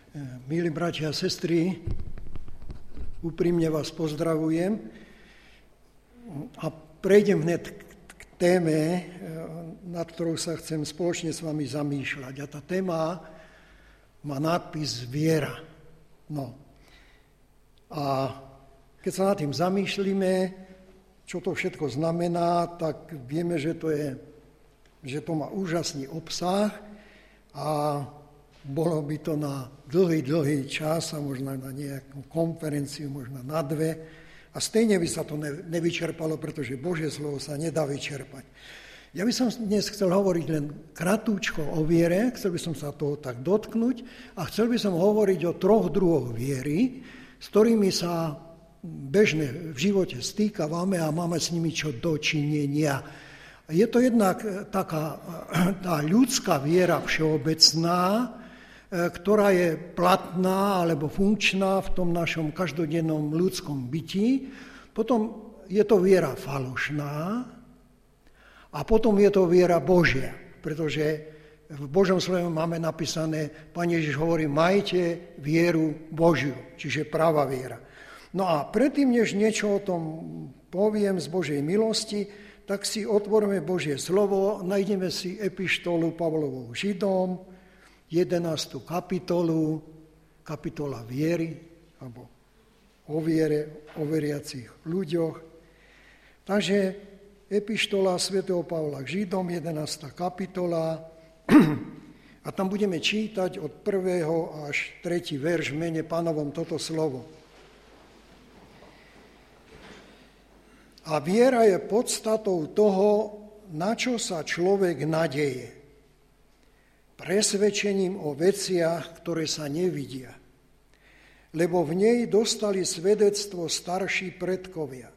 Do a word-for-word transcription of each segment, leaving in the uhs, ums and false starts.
Milí bratia a sestry, úprimne vás pozdravujem a prejdem hneď k téme, nad ktorou sa chcem spoločne s vami zamýšľať. A tá téma má nápis Viera. No. A keď sa nad tým zamýšľime, čo to všetko znamená, tak vieme, že to je, že to má úžasný obsah a bolo by to na dlhý, dlhý čas a možno na nejakú konferenciu, možno na dve. A stejne by sa to nevyčerpalo, pretože Božie slovo sa nedá vyčerpať. Ja by som dnes chcel hovoriť len kratúčko o viere, chcel by som sa toho tak dotknúť a chcel by som hovoriť o troch druhoch viery, s ktorými sa bežne v živote stýkavame a máme s nimi čo dočinenia. Je to jednak taká tá ľudská viera všeobecná, ktorá je platná alebo funkčná v tom našom každodennom ľudskom byti. Potom je to viera falošná a potom je to viera Božia, pretože v Božom slove máme napísané, Pán Ježiš hovorí, majte vieru Božiu, čiže práva viera. No a predtým, než niečo o tom poviem z Božej milosti, tak si otvoríme Božie slovo, nájdeme si epištolu Pavlovou Židom, jedenástu kapitolu, kapitola viery, alebo o viere, o veriacich ľuďoch. Takže epištola svätého Pavla k Židom, jedenásta kapitola, a tam budeme čítať od prvého až tretí verš v mene Pánovom toto slovo. A viera je podstatou toho, na čo sa človek nadeje. Presvedčením o veciach, ktoré sa nevidia. Lebo v nej dostali svedectvo starší predkovia.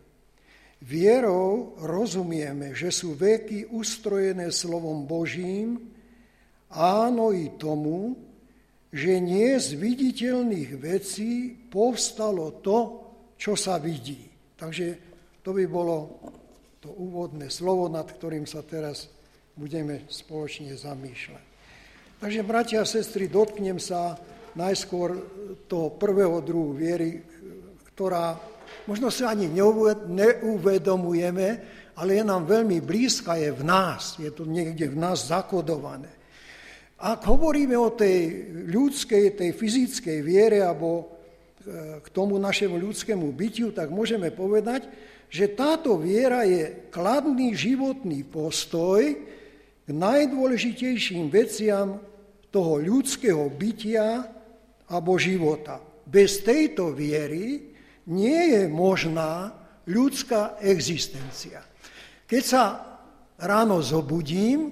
Vierou rozumieme, že sú veky ustrojené slovom Božím, áno i tomu, že nie z viditeľných vecí povstalo to, čo sa vidí. Takže to by bolo to úvodné slovo, nad ktorým sa teraz budeme spoločne zamýšľať. Takže, bratia a sestry, dotknem sa najskôr toho prvého druhu viery, ktorá možno sa ani neuvedomujeme, ale je nám veľmi blízka, je v nás, je to niekde v nás zakodované. Ak hovoríme o tej ľudskej, tej fyzickej viere alebo k tomu našemu ľudskému bytiu, tak môžeme povedať, že táto viera je kladný životný postoj k najdôležitejším veciam toho ľudského bytia alebo života. Bez tejto viery nie je možná ľudská existencia. Keď sa ráno zobudím,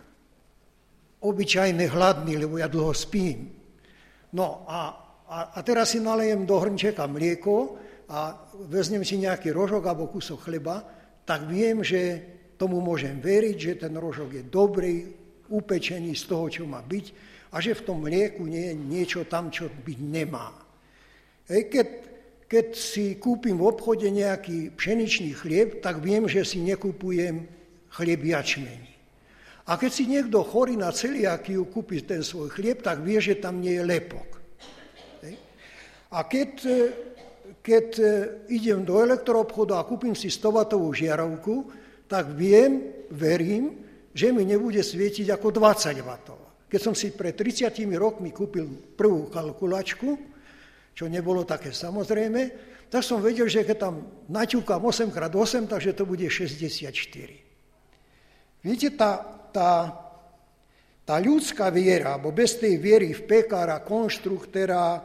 obyčajne hladný, lebo ja dlho spím. No a, a, a teraz si nalejem do hrnčeka mlieko a vezmem si nejaký rožok alebo kúsok chleba, tak viem, že tomu môžem veriť, že ten rožok je dobrý, upečený z toho, čo má byť, a že v tom mlieku nie je niečo tam, čo byť nemá. Hej, keď, keď si kúpim v obchode nejaký pšeničný chlieb, tak viem, že si nekúpujem chlieb jačmený. A keď si niekto chorý na celiakiu kúpi ten svoj chlieb, tak vie, že tam nie je lepok. Hej. A keď, keď idem do elektroobchodu a kúpim si stowatovú žiarovku, tak viem, verím, že mi nebude svietiť ako dvadsať wattov. Keď som si pred tridsiatimi rokmi kúpil prvú kalkulačku, čo nebolo také samozrejme, tak som vedel, že keď tam naťukám osem krát osem, takže to bude šesťdesiatštyri. Viete, tá, tá, tá ľudská viera, alebo bez tej viery v pekára, konštruktéra, e,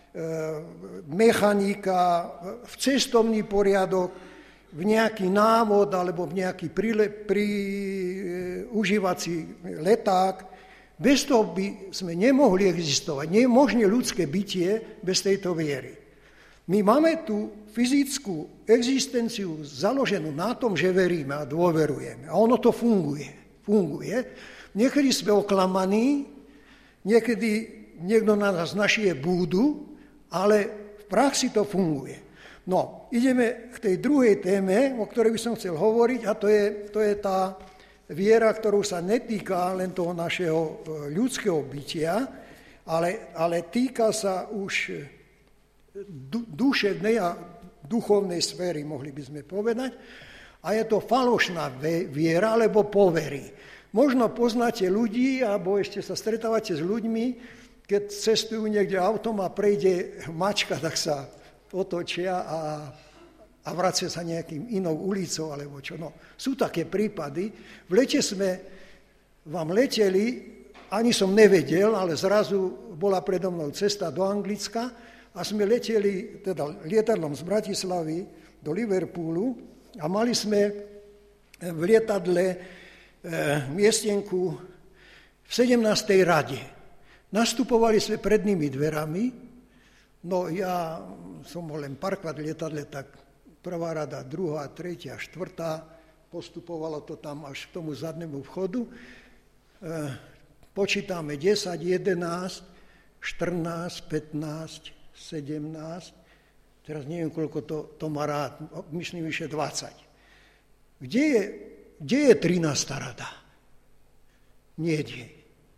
mechanika, v cestovný poriadok, v nejaký návod alebo v nejaký prí, prí, e, užívací leták, bez toho by sme nemohli existovať. Nie je možné ľudské bytie bez tejto viery. My máme tú fyzickú existenciu založenú na tom, že veríme a dôverujeme. A ono to funguje. Funguje. Niekedy sme oklamaní, niekedy niekto na nás našije búdu, ale v praxi to funguje. No, ideme k tej druhej téme, o ktorej by som chcel hovoriť, a to je, to je tá viera, ktorú sa netýka len toho našeho ľudského bytia, ale, ale týka sa už du, duševnej a duchovnej sféry, mohli by sme povedať. A je to falošná viera, alebo povery. Možno poznáte ľudí, alebo ešte sa stretávate s ľuďmi, keď cestujú niekde autom a prejde mačka, tak sa otočia a, a vracia sa nejakým inou ulicou, alebo čo. No, sú také prípady. V lete sme vám leteli, ani som nevedel, ale zrazu bola predo mnou cesta do Anglicka a sme leteli teda lietadlom z Bratislavy do Liverpoolu a mali sme v lietadle e, miestenku v sedemnástej rade. Nastupovali sme prednými dverami, no ja som bol len parkovať v lietadle, tak prvá rada, druhá, tretia, štvrtá, postupovalo to tam až k tomu zadnému vchodu. E, počítame desať, jedenásť, štrnásť, pätnásť, sedemnásť, teraz neviem, koľko to, to má rád, myslím vyše dvadsať. Kde je, kde je trinásta rada? Nie.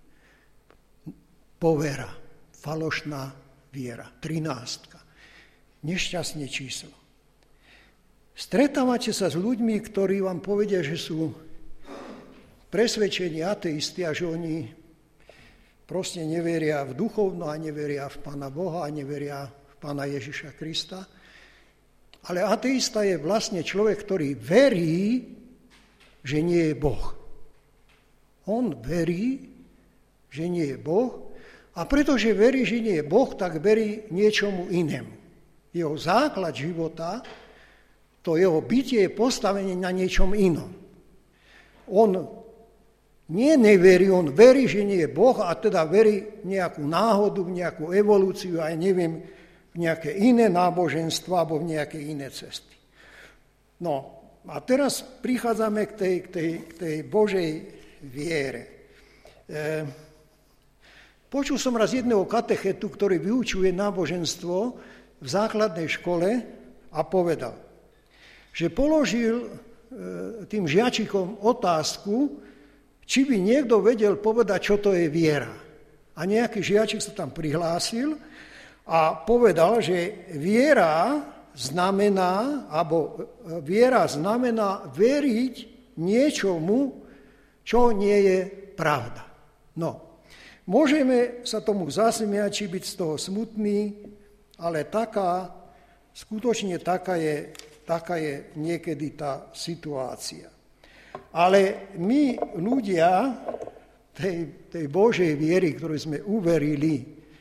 Povera, falošná viera, trináctka, nešťastné číslo. Stretávate sa s ľuďmi, ktorí vám povedia, že sú presvedčení ateisti a že oni proste neveria v duchovno a neveria v Pána Boha a neveria v Pána Ježiša Krista. Ale ateista je vlastne človek, ktorý verí, že nie je Boh. On verí, že nie je Boh a pretože verí, že nie je Boh, tak verí niečomu inému. Jeho základ života, to jeho bytie je postavené na niečom inom. On nie neverí, on verí, že nie je Boh a teda verí nejakú náhodu, v nejakú evolúciu a ja neviem, v nejaké iné náboženstvo alebo v nejaké iné cesty. No a teraz prichádzame k tej, k tej, k tej Božej viere. E, počul som raz jedného katechetu, ktorý vyučuje náboženstvo v základnej škole a povedal, že položil e, tým žiačikom otázku, či by niekto vedel povedať, čo to je viera. A nejaký žiačik sa tam prihlásil a povedal, že viera znamená, alebo viera znamená veriť niečomu, čo nie je pravda. No, môžeme sa tomu zasmiať, či byť z toho smutný, ale taká, skutočne taká je, taká je niekedy tá situácia. Ale my, ľudia tej, tej Božej viery, ktorú sme uverili, e,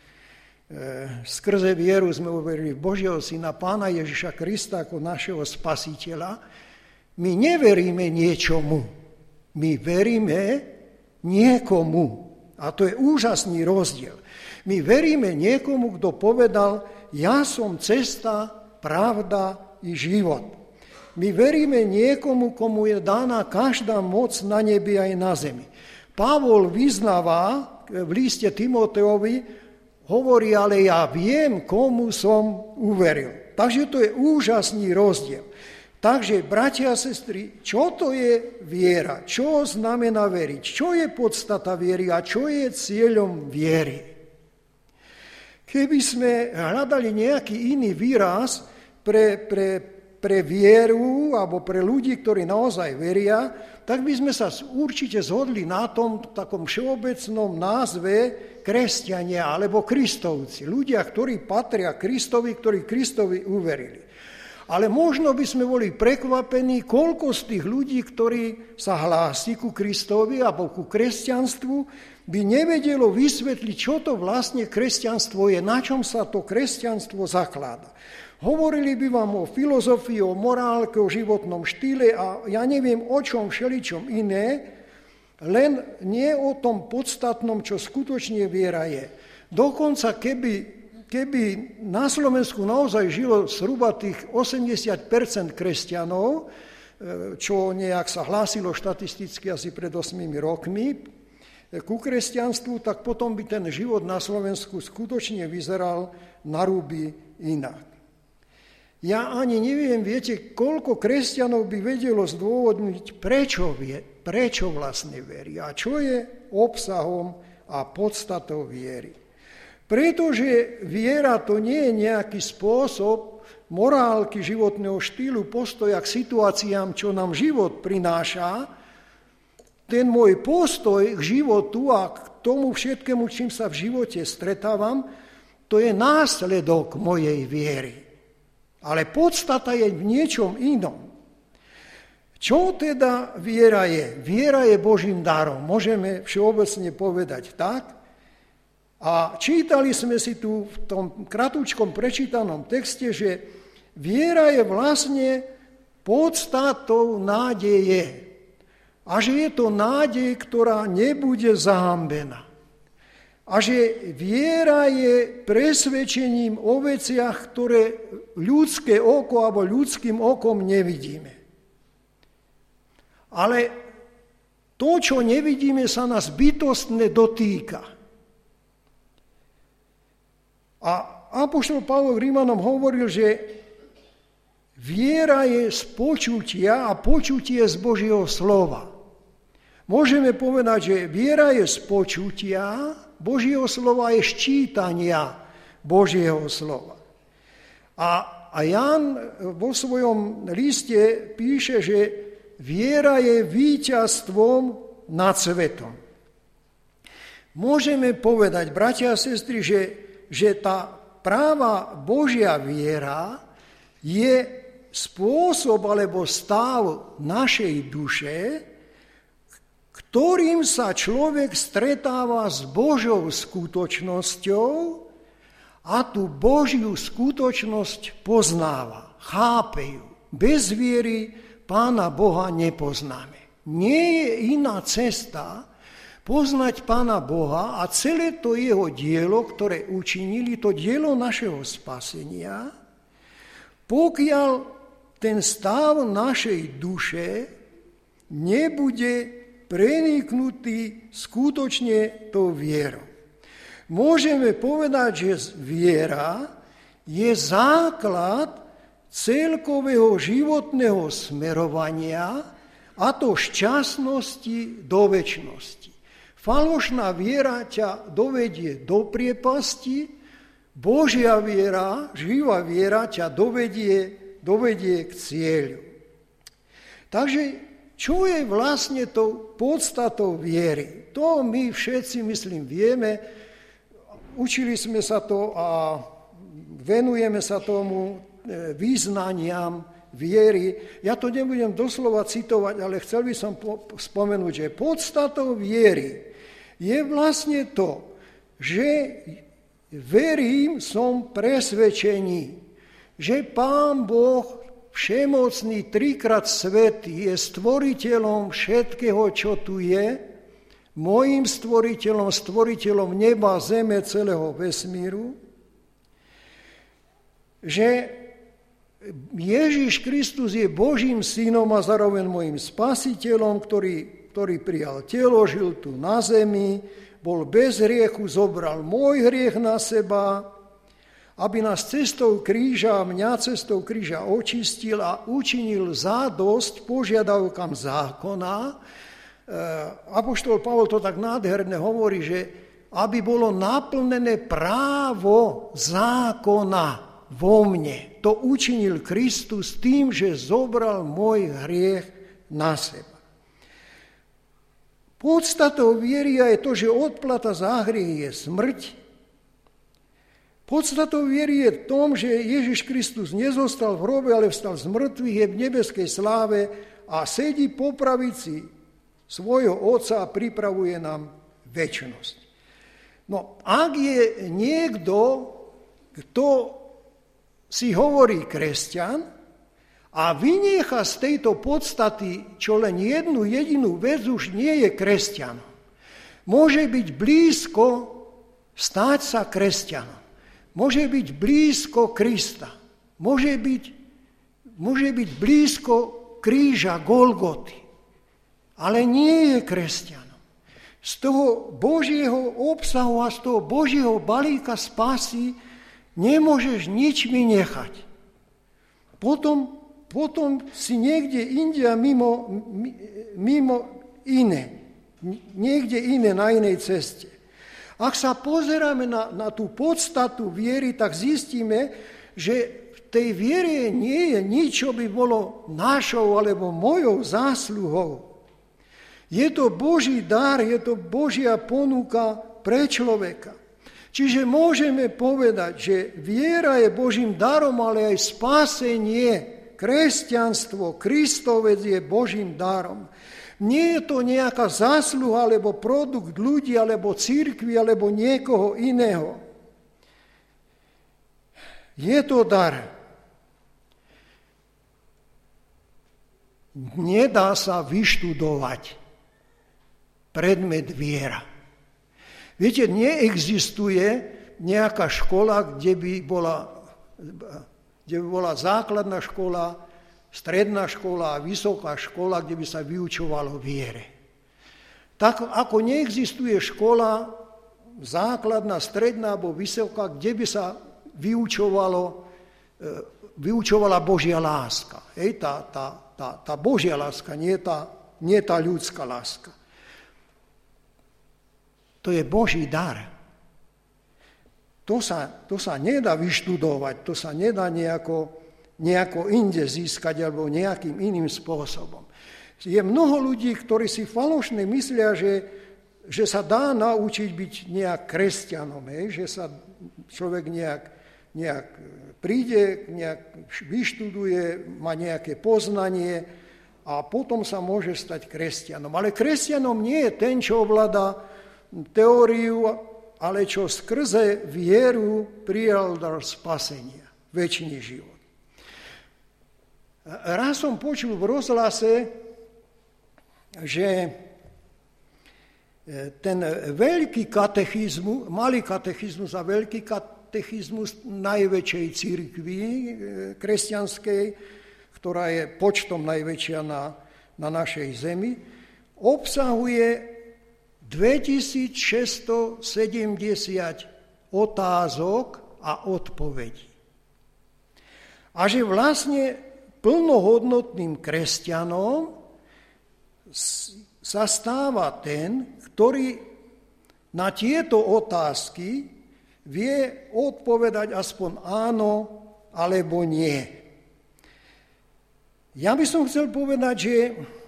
skrze vieru sme uverili v Božieho Syna, Pána Ježiša Krista ako našeho Spasiteľa, my neveríme niečomu, my veríme niekomu. A to je úžasný rozdiel. My veríme niekomu, kto povedal, ja som cesta, pravda i život. My veríme niekomu, komu je dána každá moc na nebi aj na zemi. Pavol vyznáva v liste Timoteovi, hovorí, ale ja viem, komu som uveril. Takže to je úžasný rozdiel. Takže, bratia a sestry, čo to je viera? Čo znamená veriť? Čo je podstata viery a čo je cieľom viery? Keby sme hľadali nejaký iný výraz pre, pre pre vieru alebo pre ľudí, ktorí naozaj veria, tak by sme sa určite zhodli na tom takom všeobecnom názve kresťania alebo kristovci. Ľudia, ktorí patria Kristovi, ktorí Kristovi uverili. Ale možno by sme boli prekvapení, koľko z tých ľudí, ktorí sa hlási ku Kristovi alebo ku kresťanstvu, by nevedelo vysvetliť, čo to vlastne kresťanstvo je, na čom sa to kresťanstvo zakláda. Hovorili by vám o filozofii, o morálke, o životnom štýle a ja neviem o čom všeličom iné, len nie o tom podstatnom, čo skutočne viera je. Dokonca keby, keby na Slovensku naozaj žilo zhruba tých osemdesiat percent kresťanov, čo nejak sa hlásilo štatisticky asi pred ôsmimi rokmi, ku kresťanstvu, tak potom by ten život na Slovensku skutočne vyzeral na ruby inak. Ja ani neviem, viete, koľko kresťanov by vedelo zdôvodniť, prečo, vie, prečo vlastne verí a čo je obsahom a podstatou viery. Pretože viera to nie je nejaký spôsob morálky, životného štýlu, postoja k situáciám, čo nám život prináša. Ten môj postoj k životu a k tomu všetkému, čím sa v živote stretávam, to je následok mojej viery. Ale podstata je v niečom inom. Čo teda viera je? Viera je Božím darom. Môžeme všeobecne povedať tak. A čítali sme si tu v tom kratučkom prečítanom texte, že viera je vlastne podstatou nádeje. A že je to nádej, ktorá nebude zahambená. A že viera je presvedčením o veciach, ktoré ľudské oko alebo ľudským okom nevidíme. Ale to, čo nevidíme, sa nás bytostne dotýka. A apoštol Pavol Rímanom hovoril, že viera je z počutia a počutie z Božieho slova. Môžeme povedať, že viera je z počutia Božieho slova, je z čítania Božieho slova. A, a Ján vo svojom liste píše, že viera je víťazstvom nad svetom. Môžeme povedať, bratia a sestry, že že tá práva Božia viera je spôsob alebo stav našej duše, ktorým sa človek stretáva s Božou skutočnosťou a tú Božiu skutočnosť poznáva, chápe ju. Bez viery Pána Boha nepoznáme. Nie je iná cesta poznať Pána Boha a celé to jeho dielo, ktoré učinili, to dielo našeho spasenia, pokiaľ ten stav našej duše nebude preniknutý skutočne tou vierou. Môžeme povedať, že viera je základ celkového životného smerovania, a to šťastnosti do večnosti. Falošná viera ťa dovedie do priepasti, Božia viera, živá viera ťa dovedie, dovedie k cieľu. Takže čo je vlastne tou podstatou viery? To my všetci, myslím, vieme. Učili sme sa to a venujeme sa tomu význaniam viery. Ja to nebudem doslova citovať, ale chcel by som spomenúť, že podstatou viery je vlastne to, že verím, som presvedčený, že Pán Boh všemocný, trikrát svätý, je stvoriteľom všetkého, čo tu je, mojím stvoriteľom, stvoriteľom neba, zeme, celého vesmíru, že Ježiš Kristus je Božím synom a zároveň mojím spasiteľom, ktorý, ktorý prijal telo, žil tu na zemi, bol bez hriechu, zobral môj hriech na seba, aby nás cestou kríža, mňa cestou kríža očistil a učinil zádosť požiadavkám zákona. Apoštol Pavol to tak nádherne hovorí, že aby bolo naplnené právo zákona vo mne. To učinil Kristus tým, že zobral môj hriech na seba. Podstatou viery je to, že odplata za hriech je smrť. Podstatou viery je v tom, že Ježiš Kristus nezostal v hrobe, ale vstal z mŕtvych, je v nebeskej sláve a sedí po pravici svojho Otca a pripravuje nám večnosť. No, ak je niekto, kto si hovorí kresťan a vyniecha z tejto podstaty čo len jednu jedinú vec, už nie je kresťanom. Môže byť blízko stať sa kresťanom. Môže byť blízko Krista. Môže byť, môže byť blízko kríža Golgoty. Ale nie je kresťanom. Z toho Božieho obsahu a z toho Božieho balíka spásy nemôžeš nič vynechať. Potom, potom si niekde inde mimo, mimo iné. Niekde iné na inej ceste. Ak sa pozeráme na, na tú podstatu viery, tak zistíme, že v tej viere nie je nič, čo by bolo našou alebo mojou zásluhou. Je to Boží dar, je to Božia ponuka pre človeka. Čiže môžeme povedať, že viera je Božím darom, ale aj spásenie, kresťanstvo, Kristovec je Božím darom. Nie je to nejaká zásluha, alebo produkt ľudí, alebo cirkvi, alebo niekoho iného. Je to dar. Nedá sa vyštudovať predmet viera. Viete, neexistuje nejaká škola, kde by bola, kde by bola základná škola, stredná škola a vysoká škola, kde by sa vyučovalo viere. Tak ako neexistuje škola základná, stredná alebo vysoká, kde by sa vyučovalo, vyučovala Božia láska. Hej, tá, tá, tá, tá Božia láska, nie tá, nie tá ľudská láska. To je Boží dar. To sa, to sa nedá vyštudovať, to sa nedá nejako nejako inde získať alebo nejakým iným spôsobom. Je mnoho ľudí, ktorí si falošne myslia, že, že sa dá naučiť byť nejak kresťanom, hej? Že sa človek nejak, nejak príde, nejak vyštuduje, má nejaké poznanie a potom sa môže stať kresťanom. Ale kresťanom nie je ten, čo ovláda teóriu, ale čo skrze vieru prijal dar spasenia, večný život. Raz som počul v rozhlase, že ten veľký katechizmus, malý katechizmus a veľký katechizmus najväčšej cirkvi kresťanskej, ktorá je počtom najväčšia na, na našej zemi, obsahuje dvetisícšesťstosedemdesiat otázok a odpovedí. A že vlastne plnohodnotným kresťanom sa stáva ten, ktorý na tieto otázky vie odpovedať aspoň áno alebo nie. Ja by som chcel povedať, že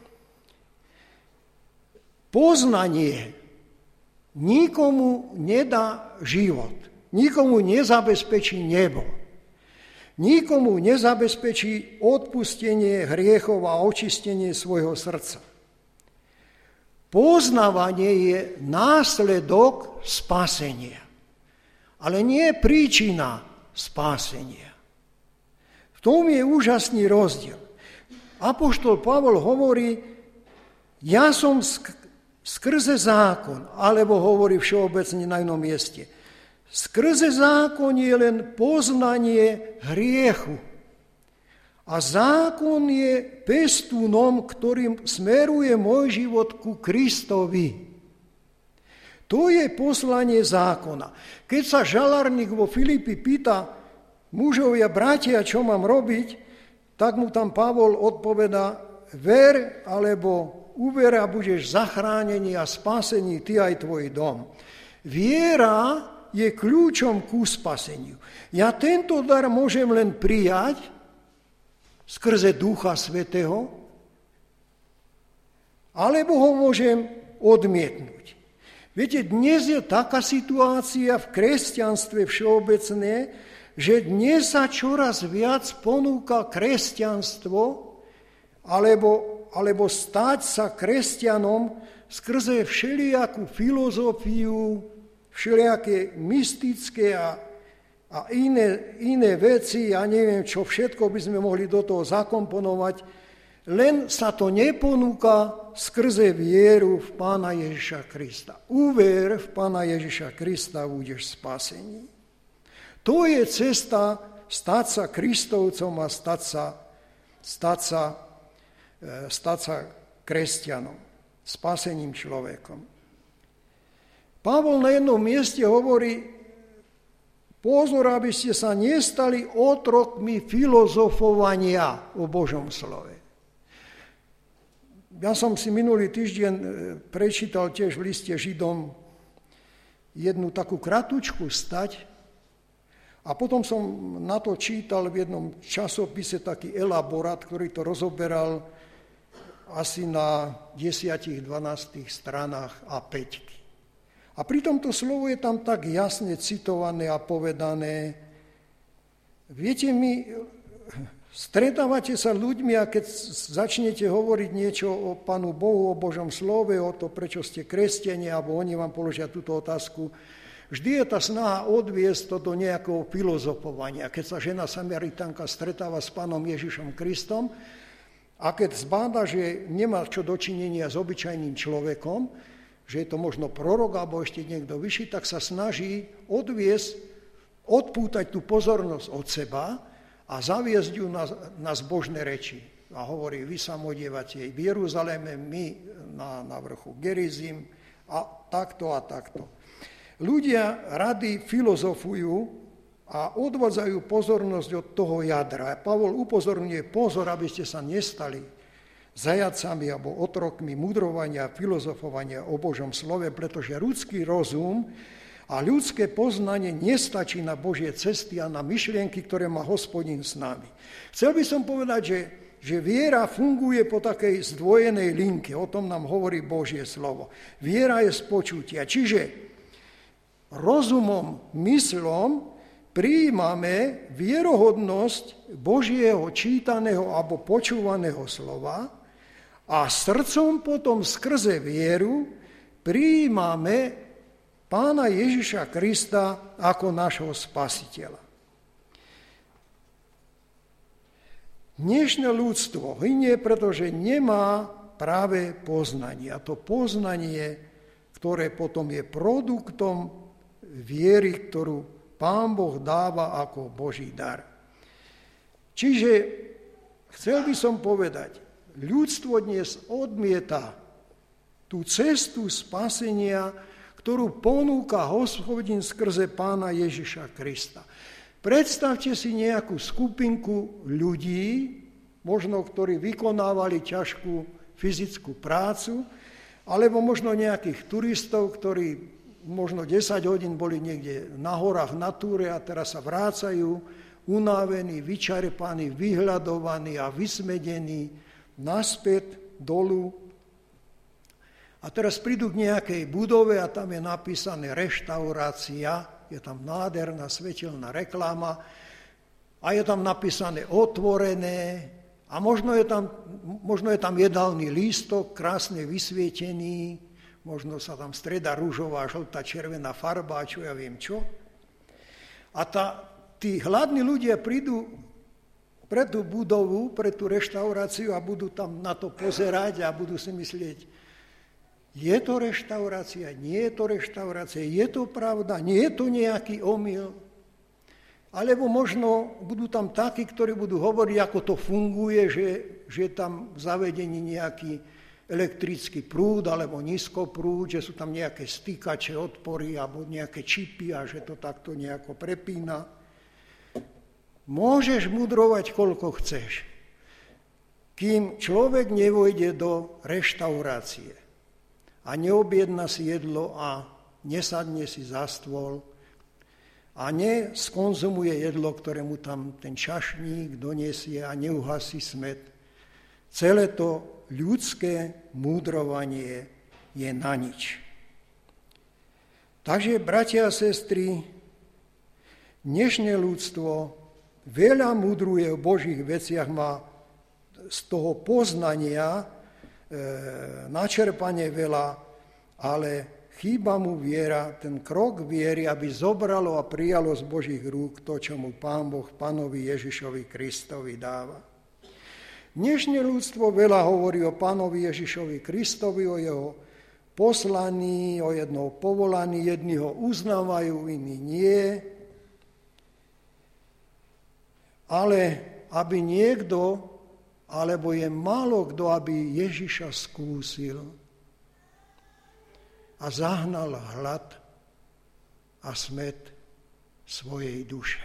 poznanie nikomu nedá život, nikomu nezabezpečí nebo. Nikomu nezabezpečí odpustenie hriechov a očistenie svojho srdca. Poznávanie je následok spasenia, ale nie príčina spasenia. V tom je úžasný rozdiel. Apoštol Pavol hovorí, ja som skrze zákon, alebo hovorí všeobecne na inom mieste, skrze zákon je len poznanie hriechu. A zákon je pestúnom, ktorým smeruje môj život ku Kristovi. To je poslanie zákona. Keď sa žalárnik vo Filipi pýta mužovia, bratia, čo mám robiť, tak mu tam Pavol odpovedá, ver alebo uver a budeš zachránený a spasený ty aj tvoj dom. Viera je kľúčom ku spaseniu. Ja tento dar môžem len prijať skrze Ducha Svätého, alebo ho môžem odmietnúť. Viete, dnes je taká situácia v kresťanstve všeobecné, že dnes sa čoraz viac ponúka kresťanstvo, alebo, alebo stať sa kresťanom skrze všelijakú filozofiu, všelijaké mystické a, a iné, iné veci, ja neviem, čo všetko by sme mohli do toho zakomponovať, len sa to neponúka skrze vieru v Pána Ježiša Krista. Uver v Pána Ježiša Krista, budeš spasení. To je cesta stať sa Kristovcom a stať sa, stať sa, stať sa kresťanom, spaseným človekom. Pavol na jednom mieste hovorí, pozor, aby ste sa nestali otrokmi filozofovania o Božom slove. Ja som si minulý týždeň prečítal tiež v liste Židom jednu takú kratučku stať a potom som na to čítal v jednom časopise taký elaborát, ktorý to rozoberal asi na desať dvanásť stranách á päť. A pri tomto slovo je tam tak jasne citované a povedané. Viete, my stretávate sa ľuďmi a keď začnete hovoriť niečo o Pánu Bohu, o Božom slove, o to, prečo ste kresťania, alebo oni vám položia túto otázku, vždy je tá snaha odviesť to do nejakého filozofovania. Keď sa žena Samaritánka stretáva s Pánom Ježišom Kristom a keď zbáda, že nemá čo dočinenia s obyčajným človekom, že je to možno prorok alebo ešte niekto vyšší, tak sa snaží odviesť, odpútať tú pozornosť od seba a zaviesť ju na, na zbožné reči. A hovorí, vy sa modlievate v Jeruzaléme, my na, na vrchu Gerizim a takto a takto. Ľudia rady filozofujú a odvádzajú pozornosť od toho jadra. Pavol upozorňuje, pozor, aby ste sa nestali zajacami alebo otrokmi mudrovania a filozofovania o Božom slove, pretože ľudský rozum a ľudské poznanie nestačí na Božie cesty a na myšlienky, ktoré má Hospodin s nami. Chcel by som povedať, že, že viera funguje po takej zdvojenej linke, o tom nám hovorí Božie slovo. Viera je z počutia, čiže rozumom, myslom prijímame vierohodnosť Božieho čítaného alebo počúvaného slova a srdcom potom skrze vieru prijímame Pána Ježiša Krista ako našho spasiteľa. Dnešné ľudstvo hynie, pretože nemá práve poznanie. A to poznanie, ktoré potom je produktom viery, ktorú Pán Boh dáva ako Boží dar. Čiže chcel by som povedať, ľudstvo dnes odmieta tú cestu spasenia, ktorú ponúka Hospodin skrze Pána Ježiša Krista. Predstavte si nejakú skupinku ľudí, možno ktorí vykonávali ťažkú fyzickú prácu, alebo možno nejakých turistov, ktorí možno desať hodín boli niekde na horách na túre a teraz sa vrácajú unávení, vyčerpaní, vyhľadovaní a vysmedení naspäť dolu. A teraz prídu k nejakej budove a tam je napísané reštaurácia, je tam nádherná svetelná reklama a je tam napísané otvorené a možno je tam, možno je tam jedálny lístok, krásne vysvietený, možno sa tam strieda ružová, žltá, červená farba, čo ja viem čo. A tá, tí hladní ľudia prídu pre tú budovu, pre tú reštauráciu a budú tam na to pozerať a budú si myslieť, je to reštaurácia, nie je to reštaurácia, je to pravda, nie je to nejaký omyl. Alebo možno budú tam takí, ktorí budú hovoriť, ako to funguje, že, že je tam v zavedení nejaký elektrický prúd alebo nízkoprúd, že sú tam nejaké stýkače, odpory alebo nejaké čipy a že to takto nejako prepína. Môžeš mudrovať, koľko chceš, kým človek nevojde do reštaurácie a neobjedná si jedlo a nesadne si za stôl a neskonzumuje jedlo, ktoré mu tam ten čašník donesie a neuhasí smäd. Celé to ľudské múdrovanie je na nič. Takže, bratia a sestry, dnešné ľudstvo veľa múdruje o Božích veciach, má z toho poznania e, načerpanie veľa, ale chýba mu viera, ten krok viery, aby zobralo a prijalo z Božích rúk to, čo mu Pán Boh, Pánovi Ježišovi Kristovi dáva. Dnešné ľudstvo veľa hovorí o Pánovi Ježišovi Kristovi, o jeho poslaní, o jednom povolaní, jedni ho uznávajú, iní nie. Ale aby niekto, alebo je málo kto, aby Ježiša skúsil a zahnal hlad a smäd svojej duše.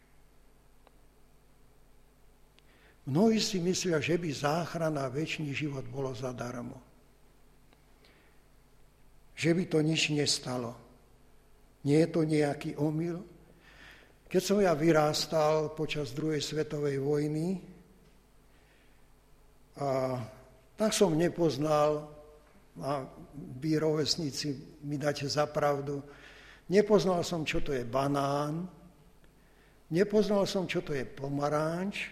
Mnohí si myslia, že by záchrana a večný život bolo zadarmo. Že by to nič nestalo. Nie je to nejaký omyl? Keď som ja vyrástal počas druhej svetovej vojny, a tak som nepoznal, a vy rovesníci mi dáte za pravdu, nepoznal som, čo to je banán, nepoznal som, čo to je pomaranč,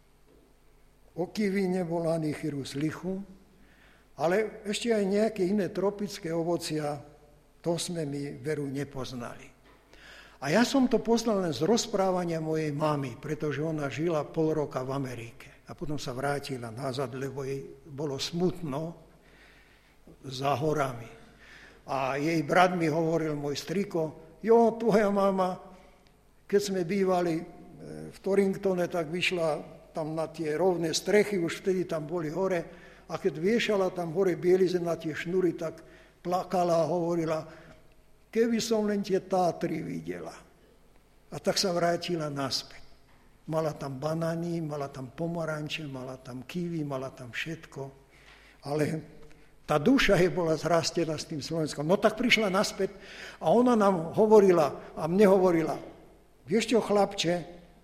o kiwi nebol ani chyrus lichu, ale ešte aj nejaké iné tropické ovocia, to sme my veru nepoznali. A ja som to poznal len z rozprávania mojej mamy, pretože ona žila pol roka v Amerike a potom sa vrátila nazad, lebo jej bolo smutno za horami. A jej brat mi hovoril, môj striko, jo, tvoja mama, keď sme bývali v Torringtone, tak vyšla tam na tie rovné strechy, už vtedy tam boli hore, a keď viešala tam hore bielizeň na tie šnúry, tak plakala a hovorila, keby som len tie Tátry videla. A tak sa vrátila naspäť. Mala tam banány, mala tam pomaranče, mala tam kiwi, mala tam všetko. Ale tá duša jej bola zrastená s tým Slovenskom. No tak prišla naspäť a ona nám hovorila, a mne hovorila, vieš čo, chlapče,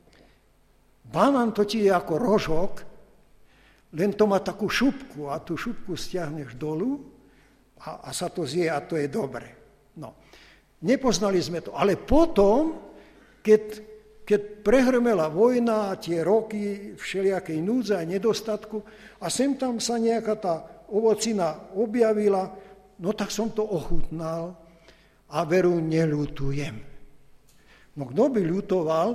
banán to ti je ako rožok, len to má takú šupku a tú šupku stiahneš dolu a, a sa to zje a to je dobre. No. Nepoznali sme to, ale potom, keď, keď prehrmela vojna a tie roky všelijakej núdze a nedostatku a sem tam sa nejaká tá ovocina objavila, no tak som to ochutnal a veru neľutujem. No kto by ľutoval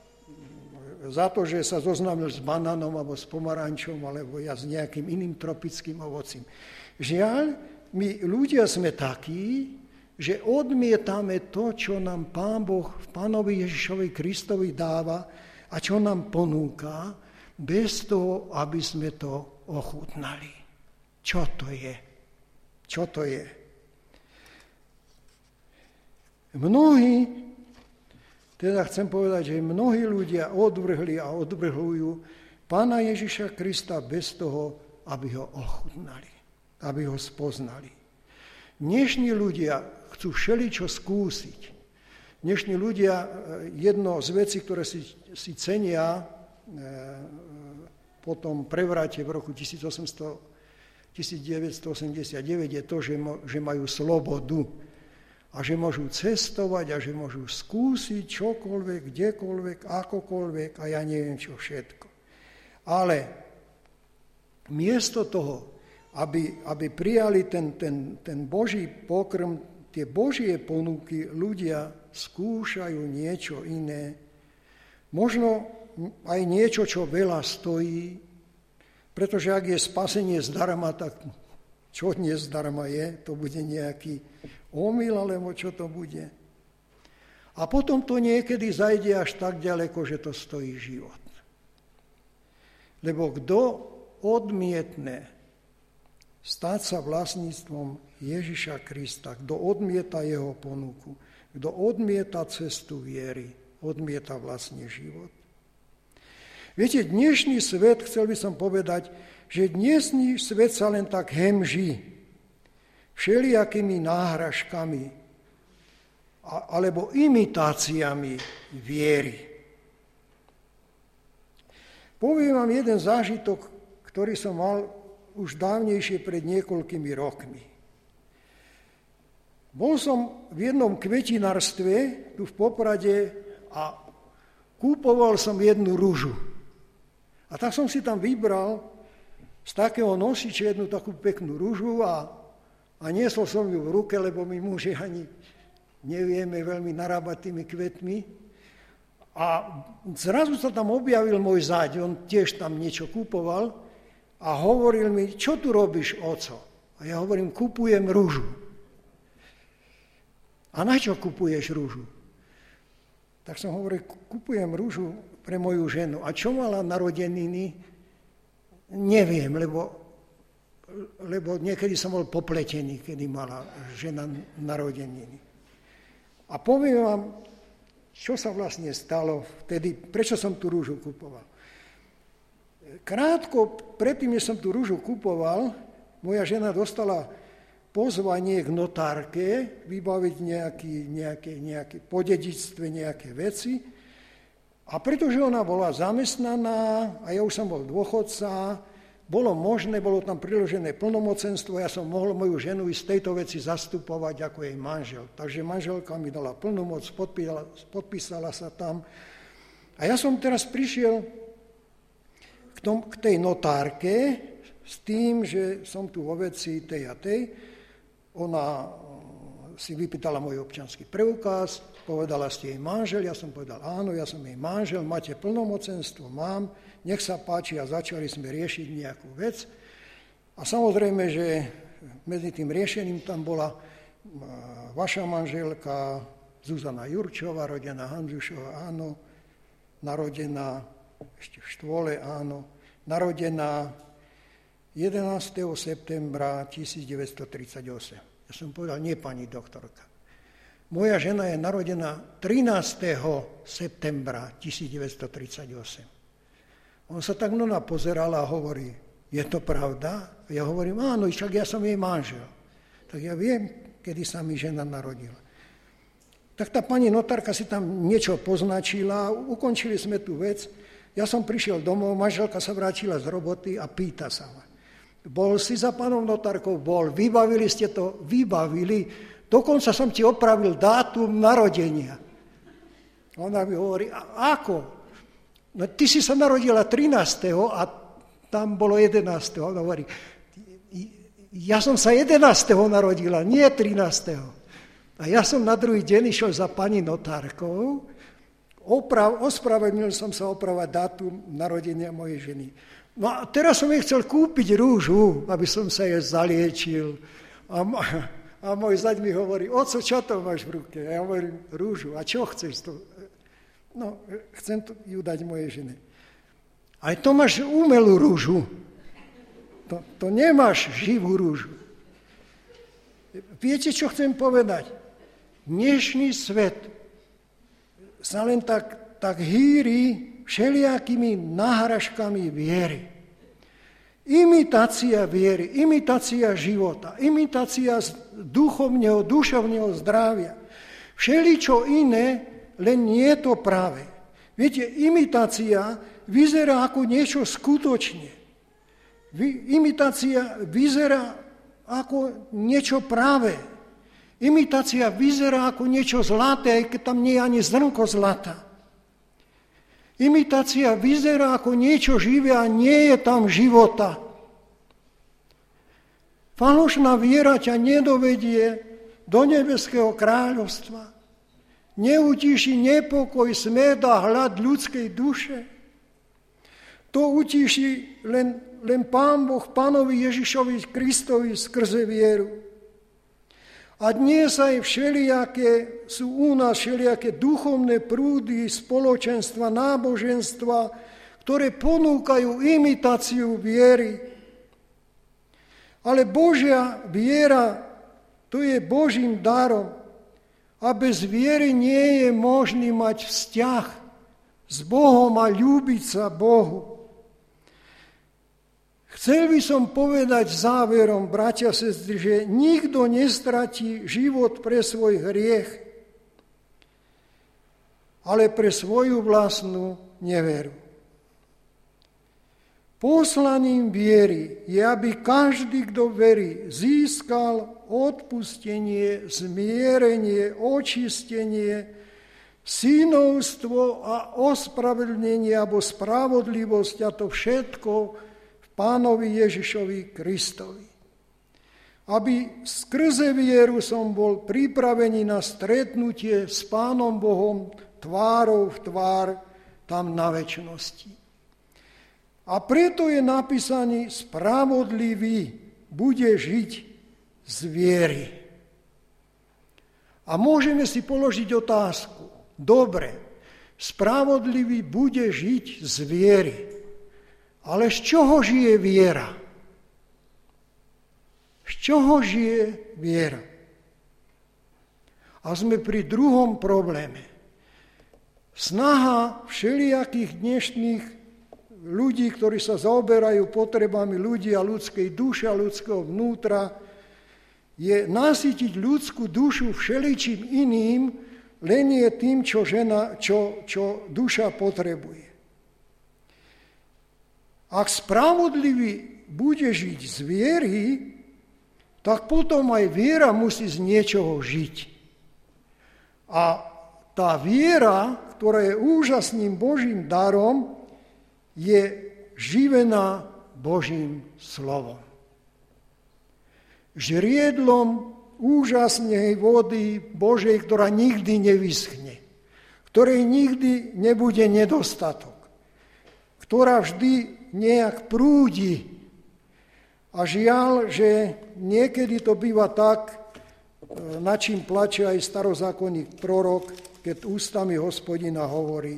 za to, že sa zoznámil s banánom alebo s pomarančom alebo ja s nejakým iným tropickým ovocím. Žiaľ, my ľudia sme takí, že odmietame to, čo nám Pán Boh v Pánovi Ježišovi Kristovi dáva a čo nám ponúka, bez toho, aby sme to ochutnali. Čo to je? Čo to je? Mnohí, teda chcem povedať, že mnohí ľudia odvrhli a odvrhujú Pána Ježiša Krista bez toho, aby ho ochutnali, aby ho spoznali. Dnešní ľudia chcú všeličo skúsiť. Dnešní ľudia, jedno z vecí, ktoré si, si cenia e, po tom prevrate v roku devätnásťstoosemdesiatdeväť je to, že, mo, že majú slobodu a že môžu cestovať a že môžu skúsiť čokoľvek, kdekoľvek, akokoľvek a ja neviem čo všetko. Ale miesto toho, aby, aby prijali ten, ten, ten Boží pokrm, tie Božie ponuky, ľudia skúšajú niečo iné. Možno aj niečo, čo veľa stojí, pretože ak je spasenie zdarma, tak čo dnes zdarma je, to bude nejaký omyl, alebo čo to bude. A potom to niekedy zajde až tak ďaleko, že to stojí život. Lebo kto odmietne stať sa vlastníctvom Ježiša Krista, kto odmieta jeho ponuku, kto odmieta cestu viery, odmieta vlastne život. Viete, dnešný svet, chcel by som povedať, že dnešný svet sa len tak hemží všelijakými náhražkami alebo imitáciami viery. Poviem vám jeden zážitok, ktorý som mal už dávnejšie pred niekoľkými rokmi. Bol som v jednom kvetinárstve tu v Poprade a kúpoval som jednu ružu. A tak som si tam vybral z takého nosiča jednu takú peknú ružu a, a niesol som ju v ruke, lebo my muži ani nevieme veľmi narábať tými kvetmi. A zrazu sa tam objavil môj záď, on tiež tam niečo kúpoval a hovoril mi, čo tu robíš, oco? A ja hovorím, kupujem ružu. A na čo kupuješ ružu? Tak som hovoril, kupujem ružu pre moju ženu. A čo mala narodeniny? Neviem, lebo, lebo niekedy som bol popletený, kedy mala žena narodeniny. A poviem vám, čo sa vlastne stalo vtedy, prečo som tú rúžu kupoval. Krátko predtým, než som tú rúžu kupoval, moja žena dostala pozvanie k notárke, vybaviť nejaký, nejaké, nejaké po dedičstve nejaké veci. A pretože ona bola zamestnaná a ja už som bol dôchodca, bolo možné, bolo tam priložené plnomocenstvo, ja som mohol moju ženu z tejto veci zastupovať ako jej manžel. Takže manželka mi dala plnomoc, podpísala, podpísala sa tam. A ja som teraz prišiel k, tom, k tej notárke s tým, že som tu vo veci tej a tej. Ona si vypýtala môj občiansky preukaz, povedala, ste jej manžel, ja som povedal, áno, ja som jej manžel, máte plnomocenstvo, mám, nech sa páči a začali sme riešiť nejakú vec. A samozrejme, že medzi tým riešením tam bola vaša manželka Zuzana Jurčová, rodená Hanzušová, áno, narodená, ešte v Štvole, áno, narodená jedenásteho septembra tisícdeväťstotridsaťosem. Ja som povedal, nie pani doktorka. Moja žena je narodená trinásteho septembra tisícdeväťstotridsaťosem. On sa tak mnou pozeral a hovorí, je to pravda? Ja hovorím, áno, však ja som jej manžel. Tak ja viem, kedy sa mi žena narodila. Tak tá pani notárka si tam niečo poznačila, ukončili sme tú vec. Ja som prišiel domov, manželka sa vrátila z roboty a pýta sa ma. Bol si za pánom notárkou? Bol. Vybavili ste to? Vybavili. Dokonca som ti opravil dátum narodenia. Ona mi hovorí, a ako? No ty si sa narodila trinásteho a tam bolo jedenásteho. Ona hovorí, ja som sa jedenásteho narodila, nie trinásteho. A ja som na druhý deň išiel za pani notárkou, oprav, ospravedlnil som sa opravať dátum narodenia mojej ženy. No a teraz som jej chcel kúpiť rúžu, aby som sa jej zaliečil. A, a môj zaď mi hovorí, oco, čo to máš v ruke? A ja hovorím, rúžu. A čo chceš to? No, chcem to, ju dať mojej žene. Aj to máš umelú rúžu. To, to nemáš živú rúžu. Viete, čo chcem povedať? Dnešný svet sa len tak, tak hýri všelijakými náhražkami viery. Imitácia viery, imitácia života, imitácia duchovného, duševného zdravia. Všeličo iné, len nie je to práve. Viete, imitácia vyzerá ako niečo skutočne. Imitácia vyzerá ako niečo práve. Imitácia vyzerá ako niečo zlaté, aj keď tam nie je ani zrnko zlata. Imitácia vyzerá ako niečo živé a nie je tam života. Falošná viera ťa nedovedie do nebeského kráľovstva. Neutíši nepokoj, smäd a hlad ľudskej duše. To utíši len, len Pán Boh, Pánovi Ježišovi Kristovi skrze vieru. A dnes aj všelijaké sú u nás všelijaké duchovné prúdy, spoločenstva, náboženstva, ktoré ponúkajú imitáciu viery. Ale Božia viera, to je Božím darom. A bez viery nie je možný mať vzťah s Bohom a ľúbiť sa Bohu. Chcel by som povedať záverom, bratia a sestry, že nikto nestratí život pre svoj hriech, ale pre svoju vlastnú neveru. Poslaním viery je, aby každý, kto verí, získal odpustenie, zmierenie, očistenie, synovstvo a ospravedlnenie alebo spravodlivosť a to všetko Pánovi Ježišovi Kristovi. Aby skrze vieru som bol pripravený na stretnutie s Pánom Bohom tvárou v tvár tam na večnosti. A preto je napísaný, spravodlivý bude žiť z viery. A môžeme si položiť otázku. Dobre, spravodlivý bude žiť z viery. Ale z čoho žije viera? Z čoho žije viera? A sme pri druhom probléme. Snaha všelijakých dnešných ľudí, ktorí sa zaoberajú potrebami ľudí a ľudskej duše a ľudského vnútra, je nasytiť ľudskú dušu všeličím iným, len je tým, čo, žena, čo, čo duša potrebuje. Ak spravodlivý bude žiť z viery, tak potom aj viera musí z niečoho žiť. A tá viera, ktorá je úžasným Božím darom, je živená Božím slovom. Žriedlom úžasnej vody Božej, ktorá nikdy nevyschne, ktorej nikdy nebude nedostatok, ktorá vždy nejak prúdi. A žiaľ, že niekedy to býva tak, na čím plače aj starozákonník prorok, keď ústami Hospodina hovorí: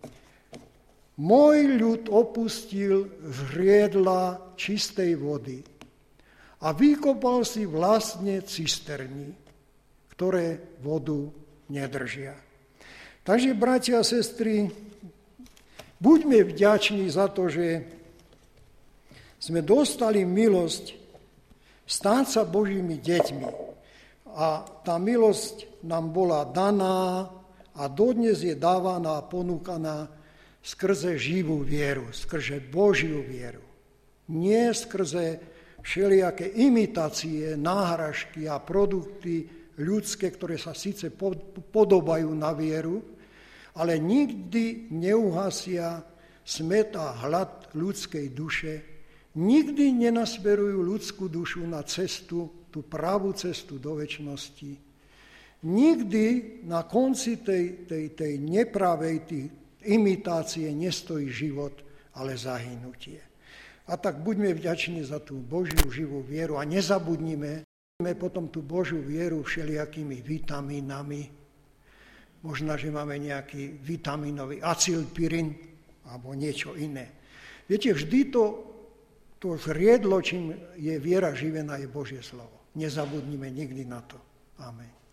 môj ľud opustil žriedla čistej vody a vykopal si vlastne cisterny, ktoré vodu nedržia. Takže, bratia a sestry, buďme vďační za to, že sme dostali milosť stáť sa Božími deťmi. A tá milosť nám bola daná a dodnes je dávaná a ponúkaná skrze živú vieru, skrze Božiu vieru. Nie skrze všelijaké imitácie, náhražky a produkty ľudské, ktoré sa síce podobajú na vieru, ale nikdy neuhasia smäd a hlad ľudskej duše, nikdy nenasmerujú ľudskú dušu na cestu, tú pravú cestu do večnosti. Nikdy na konci tej, tej, tej nepravej, tej imitácie nestojí život, ale zahynutie. A tak buďme vďační za tú Božiu živú vieru a nezabudnime potom tú Božiu vieru všelijakými vitamínami. Možno, že máme nejaký vitaminový acylpirin alebo niečo iné. Viete, vždy to, to žriedlo, čím je viera živená, je Božie slovo. Nezabudnime nikdy na to. Amen.